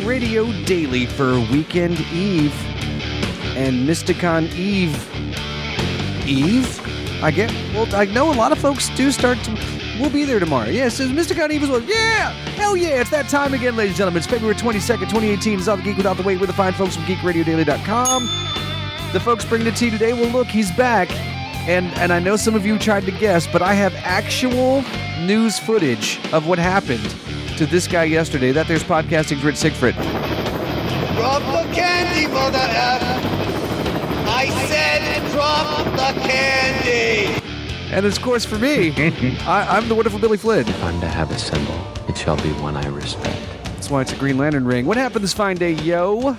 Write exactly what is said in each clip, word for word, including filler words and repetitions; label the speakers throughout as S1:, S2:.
S1: Radio Daily for Weekend Eve and Mysticon Eve. Eve? I get, well, I know a lot of folks do start to, we'll be there tomorrow. Yes, yeah, Mysticon Eve as well. Yeah! Hell yeah! It's that time again, ladies and gentlemen. It's February twenty-second, twenty eighteen. It's All the Geek Without the Weight with the fine folks from geek radio daily dot com. The folks bringing it to you today, well, look, he's back. And and I know some of you tried to guess, but I have actual news footage of what happened to this guy yesterday. That there's Podcasting's Rich Siegfried.
S2: Drop the candy, Mother F. I said drop the candy.
S1: And of course, for me, I, I'm the wonderful Billy Flynn.
S3: If I'm to have a symbol, it shall be one I respect.
S1: That's why it's a Green Lantern ring. What happened this fine day, yo?
S4: Well,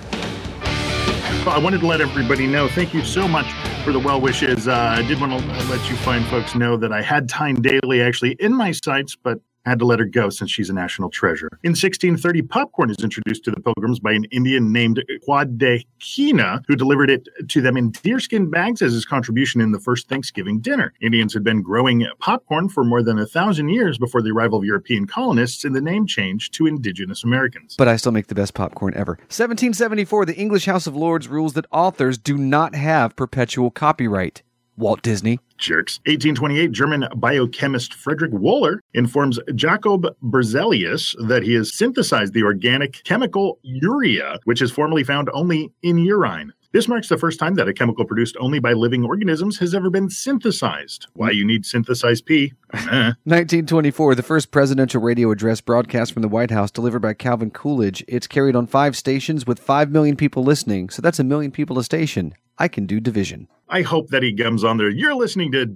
S4: I wanted to let everybody know, thank you so much for the well wishes. Uh, I did want to let you fine folks know that I had Tyne Daly actually in my sights, but had to let her go since she's a national treasure. In sixteen thirty, popcorn is introduced to the Pilgrims by an Indian named Quadekina, who delivered it to them in deerskin bags as his contribution in the first Thanksgiving dinner. Indians had been growing popcorn for more than a thousand years before the arrival of European colonists, and the name changed to Indigenous Americans.
S1: But I still make the best popcorn ever. seventeen seventy-four, the English House of Lords rules that authors do not have perpetual copyright. Walt Disney.
S4: Jerks. eighteen twenty-eight, German biochemist Friedrich Wöhler informs Jacob Berzelius that he has synthesized the organic chemical urea, which is formerly found only in urine. This marks the first time that a chemical produced only by living organisms has ever been synthesized. Why you need synthesized pee? Eh.
S1: nineteen twenty-four, the first presidential radio address broadcast from the White House delivered by Calvin Coolidge. It's carried on five stations with five million people listening, so that's a million people a station. I can do division.
S4: I hope that he comes on there. You're listening to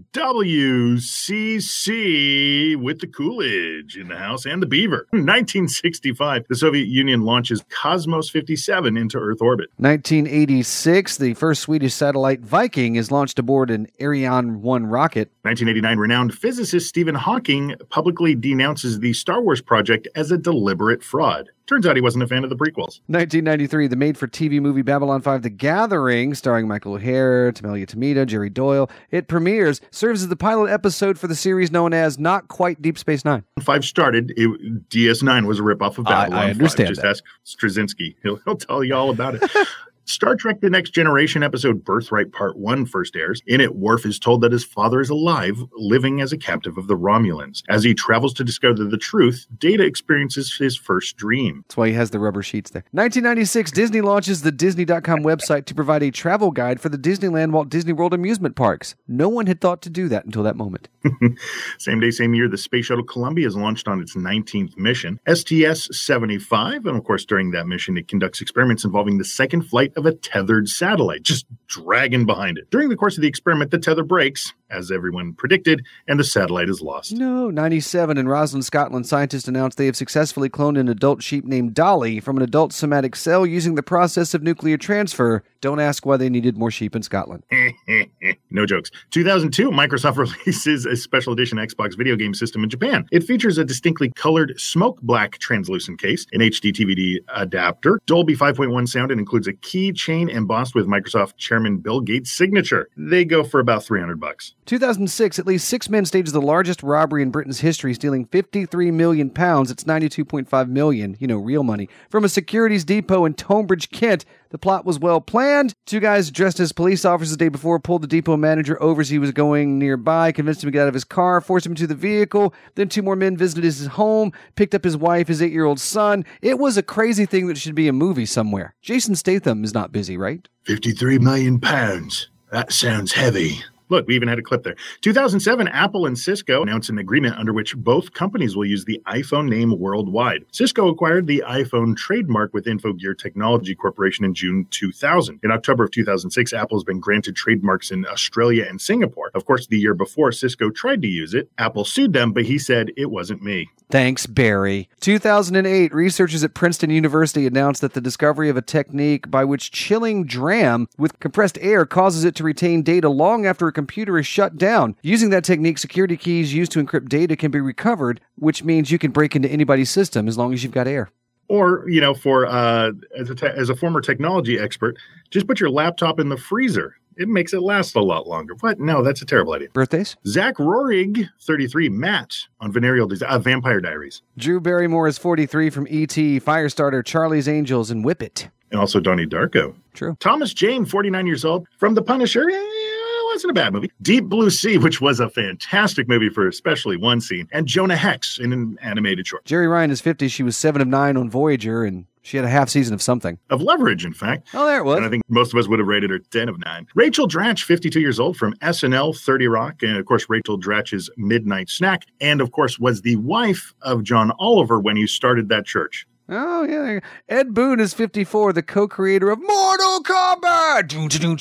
S4: W C C with the Coolidge in the house and the Beaver. nineteen sixty-five, the Soviet Union launches Cosmos fifty-seven into Earth orbit.
S1: nineteen eighty-six, the first Swedish satellite Viking is launched aboard an Ariane one rocket.
S4: nineteen eighty-nine, renowned physicist Stephen Hawking publicly denounces the Star Wars project as a deliberate fraud. Turns out he wasn't a fan of the prequels.
S1: nineteen ninety-three, the made-for-T V movie Babylon five The Gathering, starring Michael O'Hare, Tamelia Tamita, Jerry Doyle. It premieres, serves as the pilot episode for the series known as Not Quite Deep Space Nine.
S4: Five started, it, D S nine was a ripoff of Babylon
S1: I, I understand
S4: five. Just
S1: that.
S4: ask Straczynski. He'll, he'll tell you all about it. Star Trek The Next Generation episode Birthright Part one first airs. In it, Worf is told that his father is alive, living as a captive of the Romulans. As he travels to discover the truth, Data experiences his first dream.
S1: That's why he has the rubber sheets there. nineteen ninety-six, Disney launches the Disney dot com website to provide a travel guide for the Disneyland Walt Disney World amusement parks. No one had thought to do that until that moment.
S4: Same day, same year, the Space Shuttle Columbia is launched on its nineteenth mission. S T S seventy-five, and of course, during that mission, it conducts experiments involving the second flight of a tethered satellite, just dragging behind it. During the course of the experiment, the tether breaks, as everyone predicted, and the satellite is lost.
S1: No, ninety-seven, in Roslyn, Scotland, scientists announced they have successfully cloned an adult sheep named Dolly from an adult somatic cell using the process of nuclear transfer. Don't ask why they needed more sheep in Scotland.
S4: No jokes. two thousand two, Microsoft releases a special edition Xbox video game system in Japan. It features a distinctly colored smoke black translucent case, an H D T V D adapter, Dolby five point one sound, and includes a keychain embossed with Microsoft Chairman Bill Gates' signature. They go for about three hundred bucks.
S1: two thousand six, at least six men staged the largest robbery in Britain's history, stealing fifty-three million pounds, it's ninety-two point five million, you know, real money, from a securities depot in Tonbridge, Kent. The plot was well planned. Two guys dressed as police officers the day before pulled the depot manager over as he was going nearby, convinced him to get out of his car, forced him into the vehicle. Then two more men visited his home, picked up his wife, his eight-year-old son. It was a crazy thing that should be a movie somewhere. Jason Statham is not busy, right?
S4: fifty-three million pounds. That sounds heavy. Look, we even had a clip there. two thousand seven, Apple and Cisco announced an agreement under which both companies will use the iPhone name worldwide. Cisco acquired the iPhone trademark with Infogear Technology Corporation in June two thousand. In October of two thousand six, Apple has been granted trademarks in Australia and Singapore. Of course, the year before, Cisco tried to use it. Apple sued them, but he said it wasn't me.
S1: Thanks, Barry. two thousand eight, researchers at Princeton University announced that the discovery of a technique by which chilling dram with compressed air causes it to retain data long after a computer is shut down. Using that technique, security keys used to encrypt data can be recovered, which means you can break into anybody's system as long as you've got air.
S4: Or, you know, for uh, as, a te- as a former technology expert, just put your laptop in the freezer. It makes it last a lot longer. What? No, that's a terrible idea.
S1: Birthdays?
S4: Zach Rohrig, thirty-three. Matt on Venereal Disease, uh, Vampire Diaries.
S1: Drew Barrymore is forty-three from E T, Firestarter, Charlie's Angels, and Whip It.
S4: And also Donnie Darko.
S1: True.
S4: Thomas Jane, forty-nine years old, from The Punisher. Yeah, it wasn't a bad movie. Deep Blue Sea, which was a fantastic movie for especially one scene. And Jonah Hex in an animated short.
S1: Jerry Ryan is fifty. She was seven of nine on Voyager, and she had a half season of something.
S4: Of Leverage, in fact.
S1: Oh, there it was.
S4: And I think most of us would have rated her ten of nine. Rachel Dratch, fifty-two years old, from S N L, thirty Rock. And, of course, Rachel Dratch's Midnight Snack. And, of course, was the wife of John Oliver when he started that church.
S1: Oh, yeah. Ed Boon is fifty-four, the co-creator of Mortal Kombat.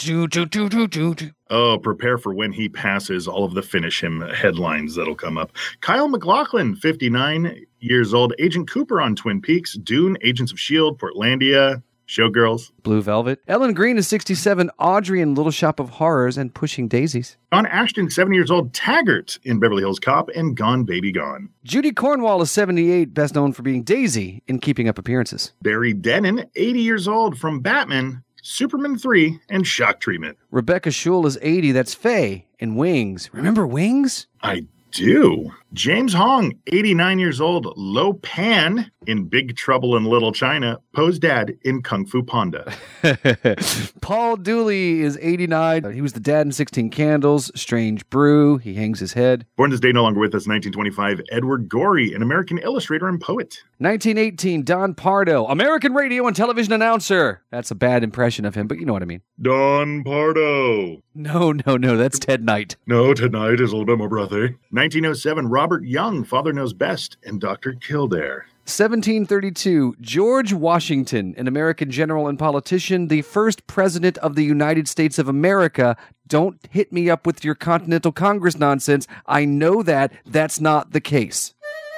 S4: Oh, prepare for when he passes all of the Finish Him headlines that'll come up. Kyle MacLachlan, fifty-nine years old. Agent Cooper on Twin Peaks. Dune, Agents of S H I E L D, Portlandia, Showgirls.
S1: Blue Velvet. Ellen Green is sixty-seven, Audrey in Little Shop of Horrors and Pushing Daisies.
S4: John Ashton, seventy years old, Taggart in Beverly Hills Cop and Gone Baby Gone.
S1: Judy Cornwall is seventy-eight, best known for being Daisy in Keeping Up Appearances.
S4: Barry Dennen, eighty years old, from Batman, Superman three, and Shock Treatment.
S1: Rebecca Schull is eighty, that's Faye in Wings. Remember Wings?
S4: I do. James Hong, eighty-nine years old, Lo Pan in Big Trouble in Little China, Poe's dad in Kung Fu Panda.
S1: Paul Dooley is eighty-nine. He was the dad in sixteen Candles, Strange Brew. He hangs his head.
S4: Born this day, no longer with us, nineteen twenty-five, Edward Gorey, an American illustrator and poet.
S1: nineteen eighteen, Don Pardo, American radio and television announcer. That's a bad impression of him, but you know what I mean.
S4: Don Pardo.
S1: No, no, no, that's Ted Knight.
S4: No, Ted Knight is a little bit more brother. nineteen oh seven, Robert Young, Father Knows Best, and Doctor Kildare.
S1: seventeen thirty-two, George Washington, an American general and politician, the first president of the United States of America. Don't hit me up with your Continental Congress nonsense. I know that. That's not the case.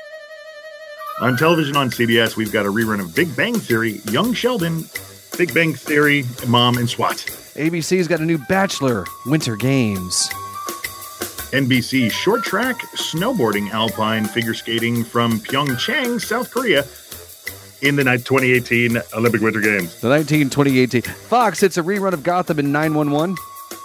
S4: On television on C B S, we've got a rerun of Big Bang Theory, Young Sheldon, Big Bang Theory, Mom, and SWAT.
S1: A B C's got a new Bachelor, Winter Games.
S4: N B C short track, snowboarding, alpine, figure skating from Pyeongchang, South Korea, in the twenty eighteen Olympic Winter Games.
S1: The nineteen twenty eighteen. Fox hits a rerun of Gotham in nine one one.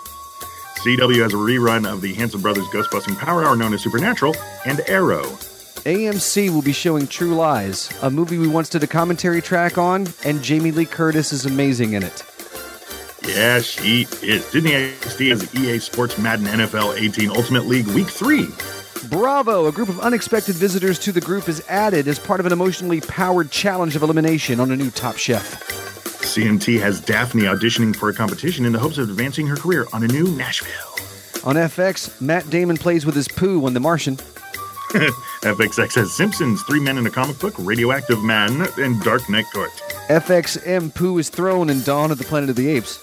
S4: C W has a rerun of the Hanson Brothers Ghostbusting Power Hour known as Supernatural, and Arrow.
S1: A M C will be showing True Lies, a movie we once did a commentary track on, and Jamie Lee Curtis is amazing in it.
S4: Yeah, she is. Disney X D has E A Sports Madden N F L eighteen Ultimate League Week three.
S1: Bravo! A group of unexpected visitors to the group is added as part of an emotionally powered challenge of elimination on a new Top Chef.
S4: C M T has Daphne auditioning for a competition in the hopes of advancing her career on a new Nashville.
S1: On F X, Matt Damon plays with his poo on The Martian.
S4: F X X has Simpsons, Three Men in a Comic Book, Radioactive Man, and Dark Knight Court.
S1: F X M poo is thrown in Dawn of the Planet of the Apes.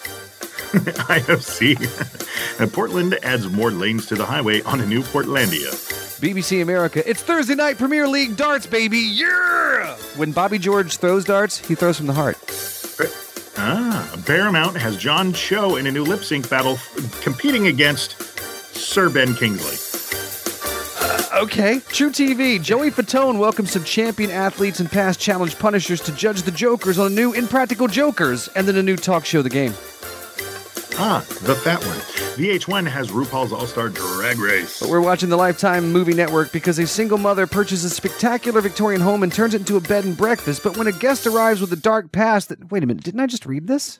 S4: I F C. And Portland adds more lanes to the highway on a new Portlandia.
S1: B B C America, it's Thursday night Premier League darts, baby! Yeah! When Bobby George throws darts, he throws from the heart.
S4: Ah, Paramount has John Cho in a new lip sync battle competing against Sir Ben Kingsley.
S1: Okay. True T V, Joey Fatone welcomes some champion athletes and past challenge punishers to judge the Jokers on a new Impractical Jokers, and then a new talk show, The Game.
S4: Ah, The Fat One. V H one has RuPaul's All-Star Drag Race.
S1: But we're watching the Lifetime Movie Network because a single mother purchases a spectacular Victorian home and turns it into a bed and breakfast, but when a guest arrives with a dark past that... Wait a minute, didn't I just read this?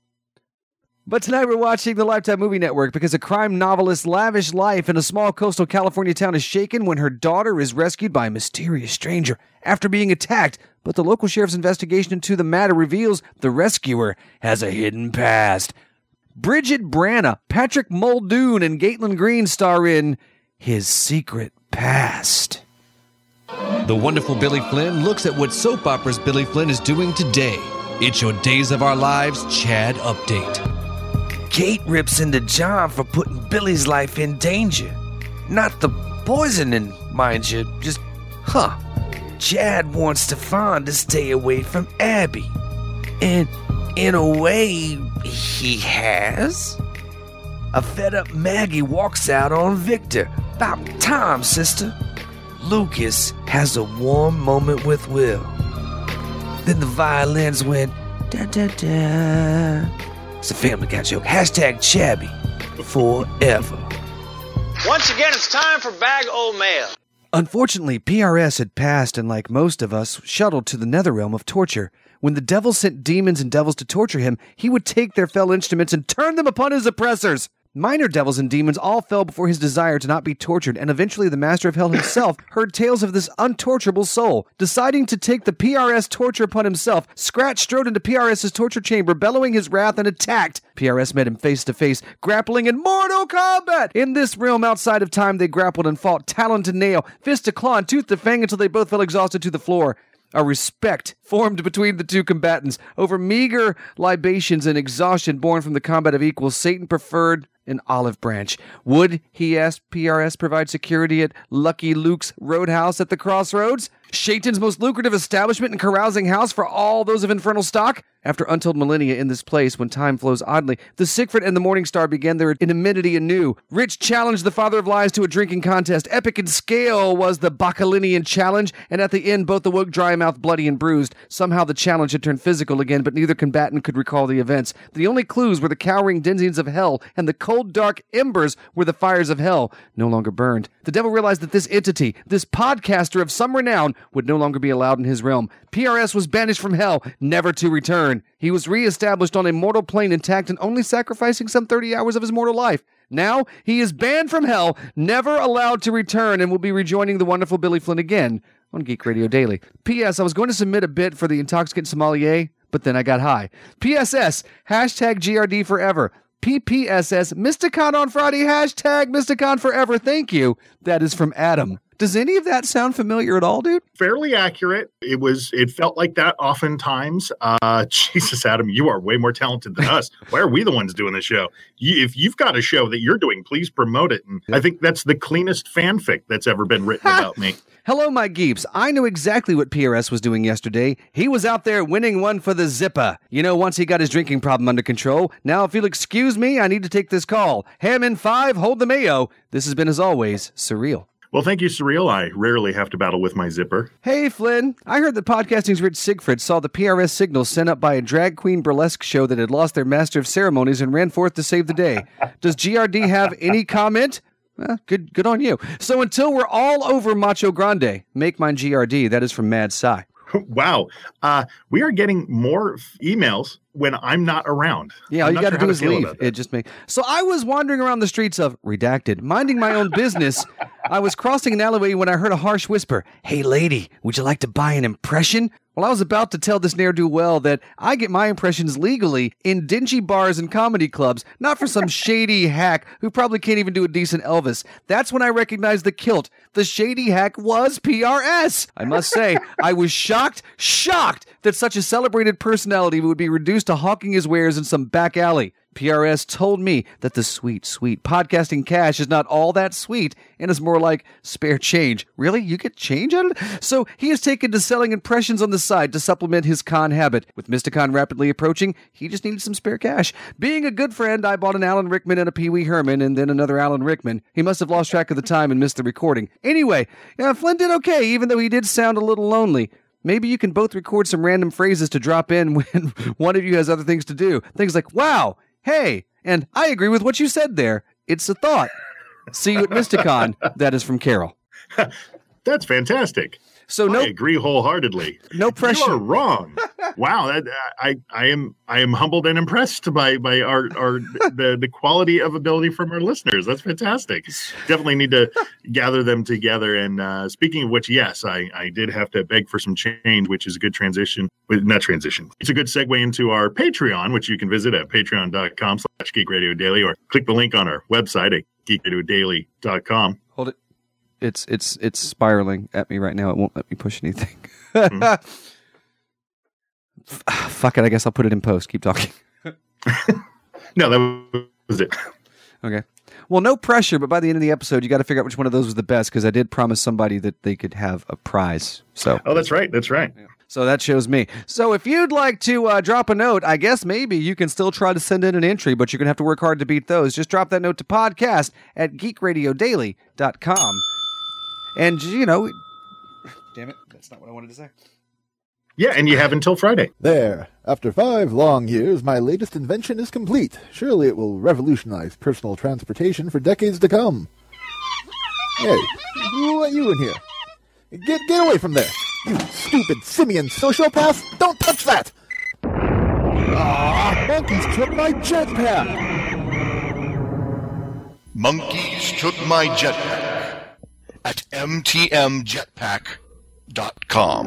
S1: But tonight we're watching the Lifetime Movie Network because a crime novelist's lavish life in a small coastal California town is shaken when her daughter is rescued by a mysterious stranger after being attacked. But the local sheriff's investigation into the matter reveals the rescuer has a hidden past. Bridget Branna, Patrick Muldoon, and Caitlin Green star in His Secret Past.
S5: The Wonderful Billy Flynn looks at what soap operas Billy Flynn is doing today. It's your Days of Our Lives Chad Update.
S6: Kate rips into John for putting Billy's life in danger. Not the poisoning, mind you, just, huh. Chad wants Stefan to stay away from Abby. And in a way, he has. A fed-up Maggie walks out on Victor. About time, sister. Lucas has a warm moment with Will. Then the violins went da-da-da, It's a Family Guy joke. Hashtag Chabby forever.
S7: Once again, it's time for Bag O' Mail.
S1: Unfortunately, P R S had passed and, like most of us, shuttled to the netherrealm of torture. When the devil sent demons and devils to torture him, he would take their fell instruments and turn them upon his oppressors. Minor devils and demons all fell before his desire to not be tortured, and eventually the master of hell himself heard tales of this untorturable soul. Deciding to take the P R S torture upon himself, Scratch strode into P R S's torture chamber, bellowing his wrath, and attacked. P R S met him face to face, grappling in mortal combat. In this realm outside of time, they grappled and fought talon to nail, fist to claw, and tooth to fang until they both fell exhausted to the floor. A respect formed between the two combatants. Over meager libations and exhaustion born from the combat of equals, Satan preferred an olive branch. Would, he asked, P R S provide security at Lucky Luke's Roadhouse at the Crossroads? Shatan's most lucrative establishment and carousing house for all those of infernal stock? After untold millennia in this place, when time flows oddly, the Siegfried and the Morningstar began their inimity anew. Rich challenged the father of lies to a drinking contest. Epic in scale was the Bacchanalian challenge, and at the end both awoke dry-mouthed, bloody, and bruised. Somehow the challenge had turned physical again, but neither combatant could recall the events. The only clues were the cowering denizens of hell, and the cold, dark embers where the fires of hell no longer burned. The devil realized that this entity, this podcaster of some renown, would no longer be allowed in his realm. P R S was banished from hell, never to return. He was re-established on a mortal plane intact and only sacrificing some thirty hours of his mortal life. Now, he is banned from hell, never allowed to return, and will be rejoining the wonderful Billy Flynn again on Geek Radio Daily. P S. I was going to submit a bit for the intoxicant sommelier, but then I got high. P S S, hashtag G R D forever. P P S S, Mysticon on Friday, hashtag Mysticon forever. Thank you. That is from Adam. Does any of that sound familiar at all, dude?
S4: Fairly accurate. It was. It felt like that oftentimes. Uh, Jesus, Adam, you are way more talented than us. Why are we the ones doing the show? You, if you've got a show that you're doing, please promote it. And I think that's the cleanest fanfic that's ever been written about me.
S1: Hello, my geeps. I knew exactly what P R S was doing yesterday. He was out there winning one for the Zipper. You know, once he got his drinking problem under control. Now, if you'll excuse me, I need to take this call. Ham in five, hold the mayo. This has been, as always, surreal.
S4: Well, thank you, Surreal. I rarely have to battle with my zipper.
S1: Hey, Flynn. I heard that Podcasting's Rich Siegfried saw the P R S signal sent up by a drag queen burlesque show that had lost their master of ceremonies and ran forth to save the day. Does G R D have any comment? Well, good good on you. So until we're all over Macho Grande, make mine G R D. That is from Mad Sci.
S4: Wow. Uh, we are getting more f- emails when I'm not around.
S1: Yeah, all
S4: I'm
S1: you got to
S4: sure
S1: do is leave. It just may. So I was wandering around the streets of Redacted, minding my own business. I was crossing an alleyway when I heard a harsh whisper. Hey, lady, would you like to buy an impression? Well, I was about to tell this ne'er-do-well that I get my impressions legally in dingy bars and comedy clubs, not for some shady hack who probably can't even do a decent Elvis. That's when I recognized the kilt. The shady hack was P R S. I must say, I was shocked, shocked that such a celebrated personality would be reduced to hawking his wares in some back alley. P R S told me that the sweet, sweet podcasting cash is not all that sweet and is more like spare change. Really? You get change out of it? So he has taken to selling impressions on the side to supplement his con habit. With Mysticon rapidly approaching, he just needed some spare cash. Being a good friend, I bought an Alan Rickman and a Pee Wee Herman and then another Alan Rickman. He must have lost track of the time and missed the recording. Anyway, uh, Flynn did okay, even though he did sound a little lonely. Maybe you can both record some random phrases to drop in when one of you has other things to do. Things like, wow, hey, and I agree with what you said there. It's a thought. See you at Mysticon. That is from Carol.
S4: That's fantastic.
S1: So no,
S4: I agree wholeheartedly.
S1: No pressure.
S4: You are wrong. Wow, that, I, I am I am humbled and impressed by by our, our the, the quality of ability from our listeners. That's fantastic. Definitely need to gather them together. And uh, speaking of which, yes, I, I did have to beg for some change, which is a good transition. Not transition. It's a good segue into our Patreon, which you can visit at patreon.com slash Geek Radio Daily, or click the link on our website at geek radio daily dot com.
S1: Hold it. It's it's it's spiraling at me right now. It won't let me push anything. Mm-hmm. Fuck it. I guess I'll put it in post. Keep talking.
S4: No, that was it.
S1: Okay. Well, no pressure, but by the end of the episode, you got to figure out which one of those was the best, because I did promise somebody that they could have a prize. So.
S4: Oh, that's right. That's right.
S1: Yeah. So that shows me. So if you'd like to uh, drop a note, I guess maybe you can still try to send in an entry, but you're going to have to work hard to beat those. Just drop that note to podcast at geek radio daily dot com. And, you know, damn it, that's not what I wanted to say.
S4: Yeah, and you have until Friday.
S8: There. After five long years, my latest invention is complete. Surely it will revolutionize personal transportation for decades to come. Hey, who let you in here? Get get away from there! You stupid simian sociopath! Don't touch that! Ah, monkeys took my jetpack!
S9: Monkeys took my jetpack at m t m jetpack dot com.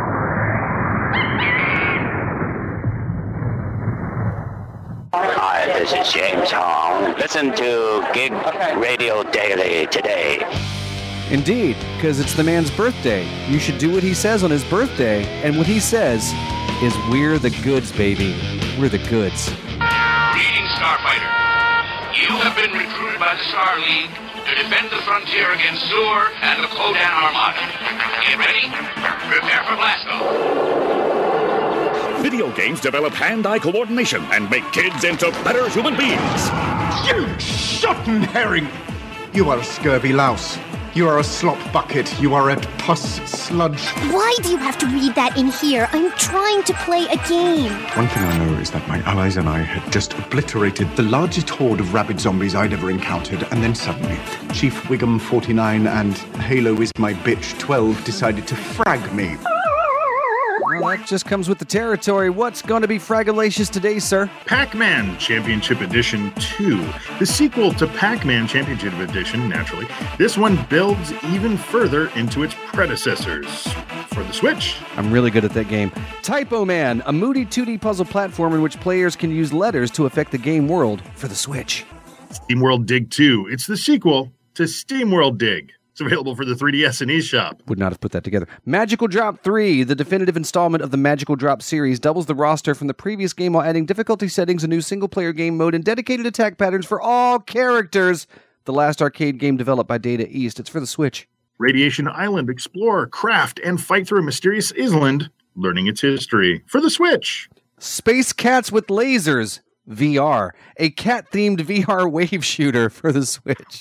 S10: Hi, this is James Hong. Listen to Gig Radio Daily today.
S1: Indeed, because it's the man's birthday. You should do what he says on his birthday, and what he says is, we're the goods, baby. We're the goods.
S11: Greetings, Starfighter. You have been recruited by the Star League to defend the frontier against Zur and the Kodan Armada. Get ready? Prepare for blast off.
S12: Video games develop hand-eye coordination and make kids into better human beings.
S13: You shotten herring! You are a scurvy louse. You are a slop bucket. You are a pus sludge.
S14: Why do you have to read that in here? I'm trying to play a game.
S13: One thing I know is that my allies and I had just obliterated the largest horde of rabid zombies I'd ever encountered, and then suddenly, Chief Wiggum forty-nine and Halo is my bitch twelve decided to frag me.
S1: Well, that just comes with the territory. What's going to be fragalacious today, sir?
S4: Pac-Man Championship Edition two. The sequel to Pac-Man Championship Edition, naturally. This one builds even further into its predecessors. For the Switch.
S1: I'm really good at that game. Typo Man, a moody two D puzzle platform in which players can use letters to affect the game world. For the Switch.
S4: SteamWorld Dig two. It's the sequel to SteamWorld Dig. It's available for the three D S and eShop.
S1: Would not have put that together. Magical Drop three, the definitive installment of the Magical Drop series, doubles the roster from the previous game while adding difficulty settings, a new single-player game mode, and dedicated attack patterns for all characters. The last arcade game developed by Data East. It's for the Switch.
S4: Radiation Island, explore, craft, and fight through a mysterious island, learning its history. For the Switch.
S1: Space Cats with Lasers, V R. A cat-themed V R wave shooter for the Switch.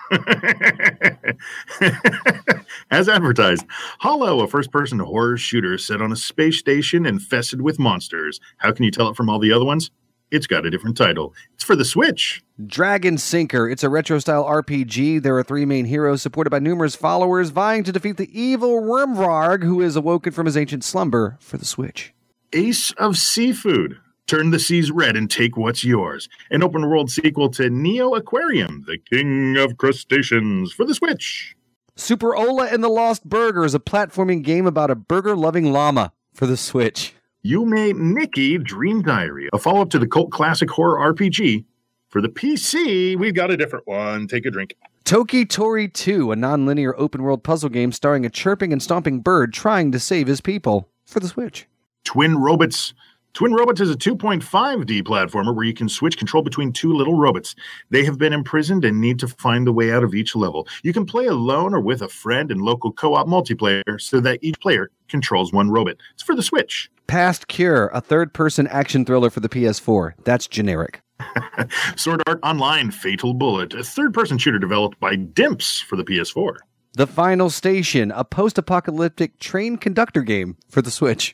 S4: As advertised, Hollow, a first-person horror shooter set on a space station infested with monsters. How can you tell it from all the other ones? It's got a different title. It's for the Switch.
S1: Dragon Sinker. It's a retro-style R P G. There are three main heroes supported by numerous followers vying to defeat the evil Wormvarg, who is awoken from his ancient slumber. For the Switch.
S4: Ace of Seafood. Turn the seas red and take what's yours. An open-world sequel to Neo Aquarium, the king of crustaceans. For the Switch.
S1: Super Ola and the Lost Burger is a platforming game about a burger-loving llama. For the Switch.
S4: Yume Nikki Dream Diary, a follow-up to the cult classic horror R P G. For the P C, we've got a different one. Take a drink.
S1: Toki Tori two, a non-linear open-world puzzle game starring a chirping and stomping bird trying to save his people. For the Switch.
S4: Twin Robots. Twin Robots is a two point five D platformer where you can switch control between two little robots. They have been imprisoned and need to find the way out of each level. You can play alone or with a friend in local co-op multiplayer so that each player controls one robot. It's for the Switch.
S1: Past Cure, a third-person action thriller for the P S four. That's generic.
S4: Sword Art Online Fatal Bullet, a third-person shooter developed by Dimps for the P S four.
S1: The Final Station, a post-apocalyptic train conductor game for the Switch.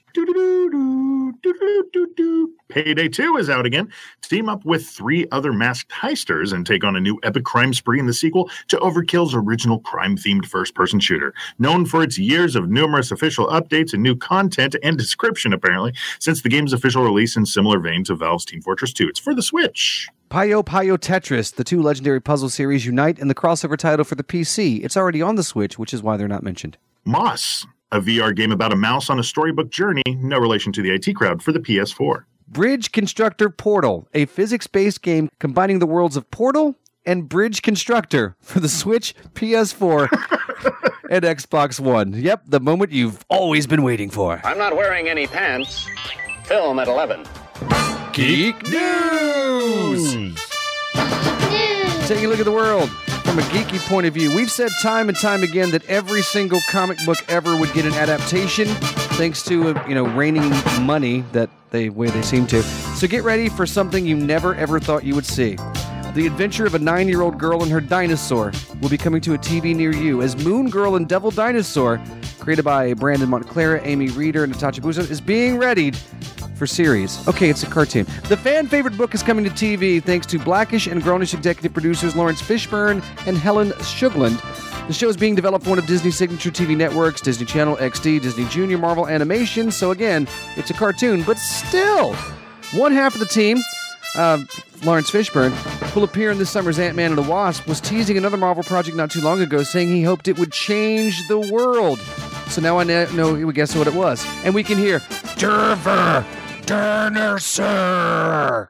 S4: Payday two is out again. Team up with three other masked heisters and take on a new epic crime spree in the sequel to Overkill's original crime-themed first-person shooter. Known for its years of numerous official updates and new content and description, apparently, since the game's official release in similar vein to Valve's Team Fortress two. It's for the Switch.
S1: Puyo Puyo Tetris, the two legendary puzzle series unite in the crossover title for the P C. It's already on the Switch, which is why they're not mentioned.
S4: Moss, a V R game about a mouse on a storybook journey, no relation to the I T crowd, for the P S four.
S1: Bridge Constructor Portal, a physics-based game combining the worlds of Portal and Bridge Constructor for the Switch, P S four, and Xbox One. Yep, the moment you've always been waiting for.
S7: I'm not wearing any pants. Film at eleven.
S1: Geek News! News! Taking a look at the world from a geeky point of view. We've said time and time again that every single comic book ever would get an adaptation, thanks to, you know, raining money that they way they seem to. So get ready for something you never ever thought you would see. The adventure of a nine-year-old girl and her dinosaur will be coming to a T V near you as Moon Girl and Devil Dinosaur created by Brandon Montclair, Amy Reeder, and Natasha Buzo, is being readied for series. Okay, it's a cartoon. The fan-favorite book is coming to T V thanks to Blackish and Grownish executive producers Lawrence Fishburne and Helen Shughland. The show is being developed for one of Disney's signature T V networks, Disney Channel, X D, Disney Junior, Marvel Animation. So again, it's a cartoon, but still, one half of the team, uh, Lawrence Fishburne, who will appear in this summer's Ant-Man and the Wasp, was teasing another Marvel project not too long ago, saying he hoped it would change the world. So now I know he would guess what it was. And we can hear, Durver, Durner, sir.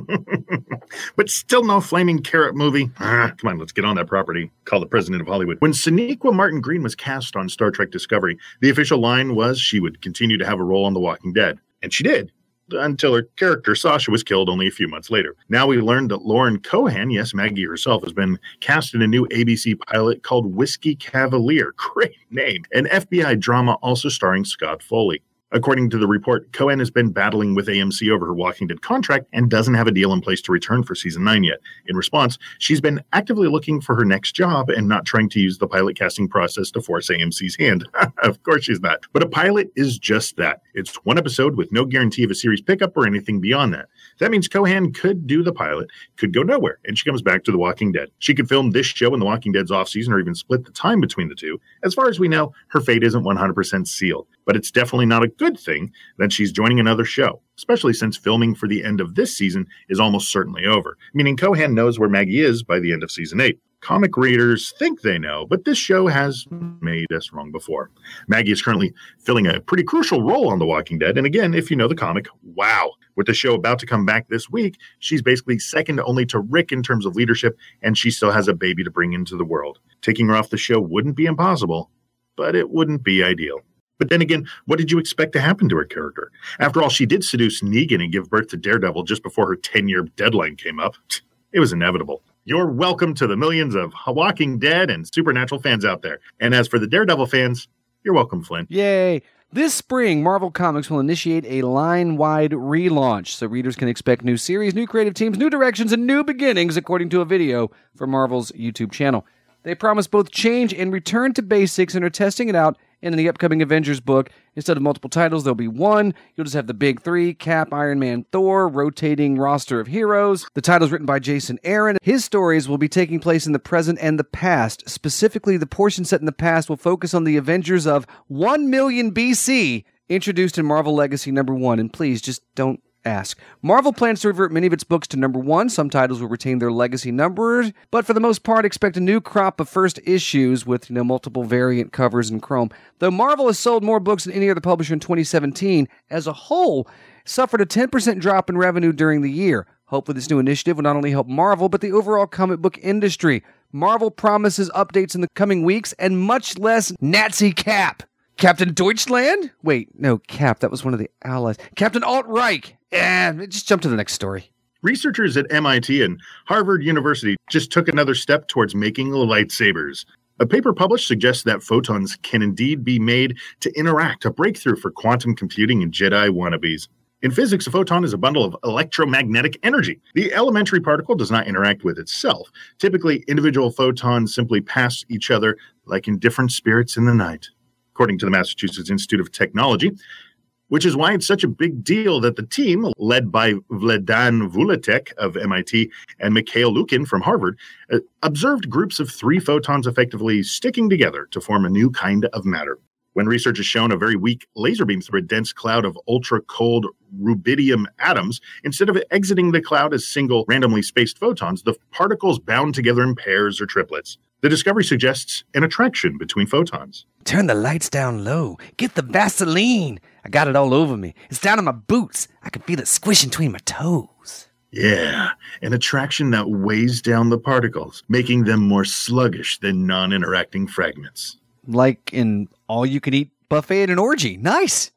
S4: But still no flaming carrot movie. Ah, come on, let's get on that property. Call the president of Hollywood. When Sonequa Martin Green was cast on Star Trek Discovery, the official line was she would continue to have a role on The Walking Dead. And she did, until her character Sasha was killed only a few months later. Now we learned that Lauren Cohan, yes, Maggie herself, has been cast in a new A B C pilot called Whiskey Cavalier. Great name. An F B I drama also starring Scott Foley. According to the report, Cohen has been battling with A M C over her Walking Dead contract and doesn't have a deal in place to return for season nine yet. In response, she's been actively looking for her next job and not trying to use the pilot casting process to force A M C's hand. Of course she's not. But a pilot is just that. It's one episode with no guarantee of a series pickup or anything beyond that. That means Cohan could do the pilot, could go nowhere, and she comes back to The Walking Dead. She could film this show in The Walking Dead's off-season or even split the time between the two. As far as we know, her fate isn't one hundred percent sealed. But it's definitely not a good thing that she's joining another show, especially since filming for the end of this season is almost certainly over, meaning Cohan knows where Maggie is by the end of season eight. Comic readers think they know, but this show has made us wrong before. Maggie is currently filling a pretty crucial role on The Walking Dead, and again, if you know the comic, wow. With the show about to come back this week, she's basically second only to Rick in terms of leadership, and she still has a baby to bring into the world. Taking her off the show wouldn't be impossible, but it wouldn't be ideal. But then again, what did you expect to happen to her character? After all, she did seduce Negan and give birth to Daredevil just before her ten-year deadline came up. It was inevitable. You're welcome to the millions of Walking Dead and Supernatural fans out there. And as for the Daredevil fans, you're welcome, Flynn.
S1: Yay. This spring, Marvel Comics will initiate a line-wide relaunch, so readers can expect new series, new creative teams, new directions, and new beginnings, according to a video from Marvel's YouTube channel. They promise both change and return to basics and are testing it out in the upcoming Avengers book. Instead of multiple titles, there'll be one. You'll just have the big three, Cap, Iron Man, Thor, rotating roster of heroes. The title's written by Jason Aaron. His stories will be taking place in the present and the past. Specifically, the portion set in the past will focus on the Avengers of one million B C, introduced in Marvel Legacy number one. And please, just don't ask. Marvel plans to revert many of its books to number one. Some titles will retain their legacy numbers, but for the most part, expect a new crop of first issues with, you know, multiple variant covers and chrome. Though Marvel has sold more books than any other publisher in twenty seventeen, as a whole, suffered a ten percent drop in revenue during the year. Hopefully, this new initiative will not only help Marvel, but the overall comic book industry. Marvel promises updates in the coming weeks and much less Nazi Cap. Captain Deutschland? Wait, no, Cap, that was one of the allies. Captain Alt-Reich. Eh, just jump to the next story.
S4: Researchers at M I T and Harvard University just took another step towards making lightsabers. A paper published suggests that photons can indeed be made to interact, a breakthrough for quantum computing and Jedi wannabes. In physics, a photon is a bundle of electromagnetic energy. The elementary particle does not interact with itself. Typically, individual photons simply pass each other like in different spirits in the night, according to the Massachusetts Institute of Technology, which is why it's such a big deal that the team, led by Vladan Vulatek of M I T and Mikhail Lukin from Harvard, uh, observed groups of three photons effectively sticking together to form a new kind of matter. When research has shown a very weak laser beam through a dense cloud of ultra-cold rubidium atoms, instead of exiting the cloud as single, randomly spaced photons, the particles bound together in pairs or triplets. The discovery suggests an attraction between photons.
S6: Turn the lights down low. Get the Vaseline. I got it all over me. It's down in my boots. I can feel it squishing between my toes.
S4: Yeah, an attraction that weighs down the particles, making them more sluggish than non-interacting fragments.
S1: Like in all-you-can-eat buffet at an orgy. Nice!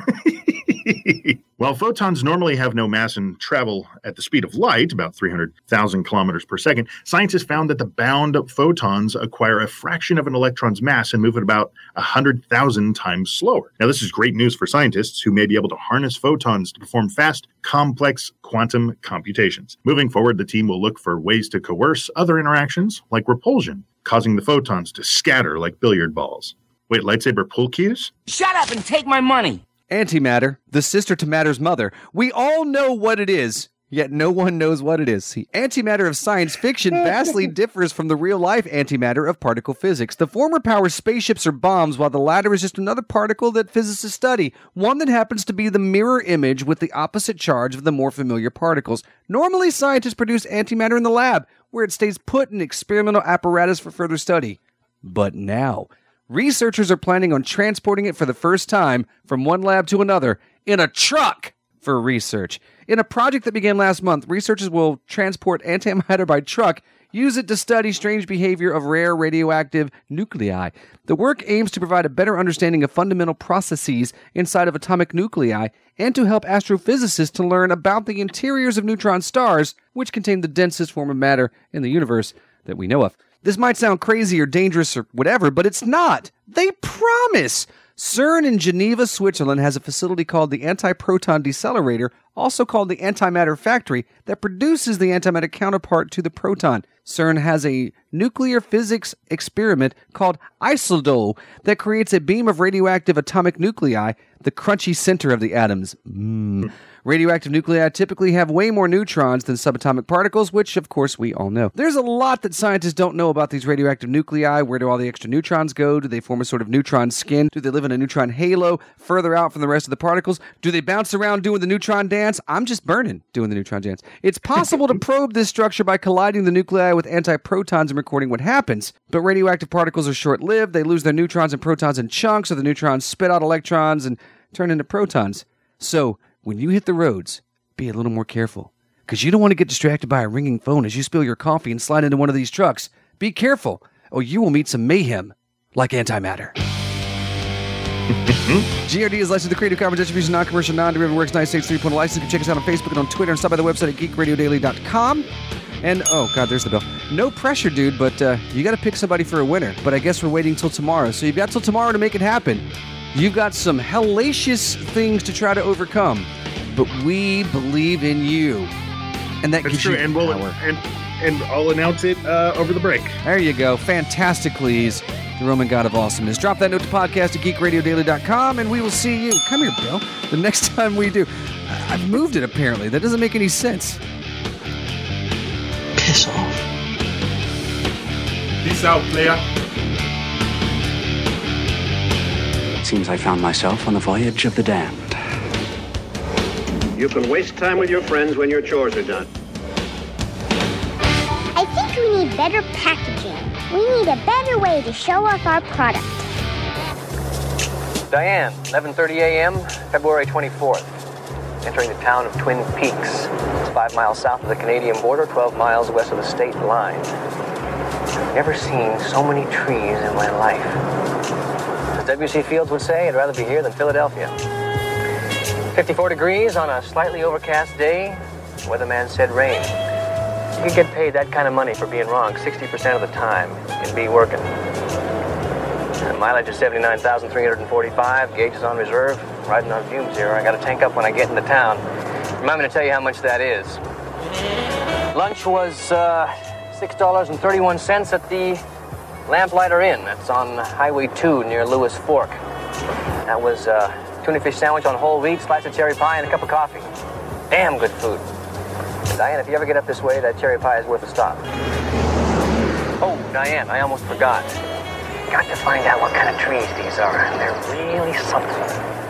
S4: While photons normally have no mass and travel at the speed of light, about three hundred thousand kilometers per second, scientists found that the bound photons acquire a fraction of an electron's mass and move at about one hundred thousand times slower. Now, this is great news for scientists who may be able to harness photons to perform fast, complex quantum computations. Moving forward, the team will look for ways to coerce other interactions, like repulsion, causing the photons to scatter like billiard balls. Wait, lightsaber pull cues?
S15: Shut up and take my money.
S1: Antimatter, the sister to matter's mother. We all know what it is, yet no one knows what it is. See, antimatter of science fiction vastly differs from the real-life antimatter of particle physics. The former powers spaceships or bombs, while the latter is just another particle that physicists study, one that happens to be the mirror image with the opposite charge of the more familiar particles. Normally, scientists produce antimatter in the lab, where it stays put in experimental apparatus for further study. But now, researchers are planning on transporting it for the first time from one lab to another in a truck for research. In a project that began last month, researchers will transport antimatter by truck, use it to study strange behavior of rare radioactive nuclei. The work aims to provide a better understanding of fundamental processes inside of atomic nuclei and to help astrophysicists to learn about the interiors of neutron stars, which contain the densest form of matter in the universe that we know of. This might sound crazy or dangerous or whatever, but it's not. They promise. CERN in Geneva, Switzerland has a facility called the Antiproton Decelerator, also called the Antimatter Factory, that produces the antimatter counterpart to the proton. CERN has a nuclear physics experiment called ISILDO that creates a beam of radioactive atomic nuclei, the crunchy center of the atoms. Mmm. Radioactive nuclei typically have way more neutrons than subatomic particles, which, of course, we all know. There's a lot that scientists don't know about these radioactive nuclei. Where do all the extra neutrons go? Do they form a sort of neutron skin? Do they live in a neutron halo further out from the rest of the particles? Do they bounce around doing the neutron dance? I'm just burning doing the neutron dance. It's possible to probe this structure by colliding the nuclei with antiprotons and recording what happens. But radioactive particles are short-lived. They lose their neutrons and protons in chunks, or the neutrons spit out electrons and turn into protons. So, when you hit the roads, be a little more careful, because you don't want to get distracted by a ringing phone as you spill your coffee and slide into one of these trucks. Be careful, or you will meet some mayhem, like antimatter. G R D is licensed to the Creative Commons Attribution Non-Commercial Non-Derivative Works United States three point oh license. You can check us out on Facebook and on Twitter, and stop by the website at geek radio daily dot com. And, oh, God, there's the bell. No pressure, dude, but uh, you got to pick somebody for a winner. But I guess we're waiting till tomorrow, so you've got till tomorrow to make it happen. You've got some hellacious things to try to overcome, but we believe in you. And that
S4: That's
S1: gives
S4: true.
S1: you
S4: and we'll
S1: power.
S4: and and I'll announce it uh, over the break.
S1: There you go. Fantasticles, the Roman God of Awesomeness. Drop that note to podcast at geek radio daily dot com, and we will see you. Come here, Bill. The next time we do. I- I've moved it, apparently. That doesn't make any sense.
S16: Piss off.
S12: Peace out, player.
S3: Seems I found myself on the voyage of the damned.
S17: You can waste time with your friends when your chores are done.
S14: I think we need better packaging. We need a better way to show off our product.
S18: Diane, eleven thirty a.m., February twenty-fourth. Entering the town of Twin Peaks. It's five miles south of the Canadian border, twelve miles west of the state line. I've never seen so many trees in my life. As W C Fields would say, I'd rather be here than Philadelphia. fifty-four degrees on a slightly overcast day. The weatherman said rain. You can get paid that kind of money for being wrong sixty percent of the time and be working. The mileage is seventy-nine thousand three hundred forty-five. Gauge is on reserve. Riding on fumes here. I got to tank up when I get into town. Remind me to tell you how much that is. Lunch was uh, six dollars and thirty-one cents at the Lamplighter Inn. That's on Highway two near Lewis Fork. That was uh, tuna fish sandwich on whole wheat, slice of cherry pie, and a cup of coffee. Damn good food. Diane, if you ever get up this way, that cherry pie is worth a stop. Oh, Diane, I almost forgot. Got to find out what kind of trees these are. They're really something.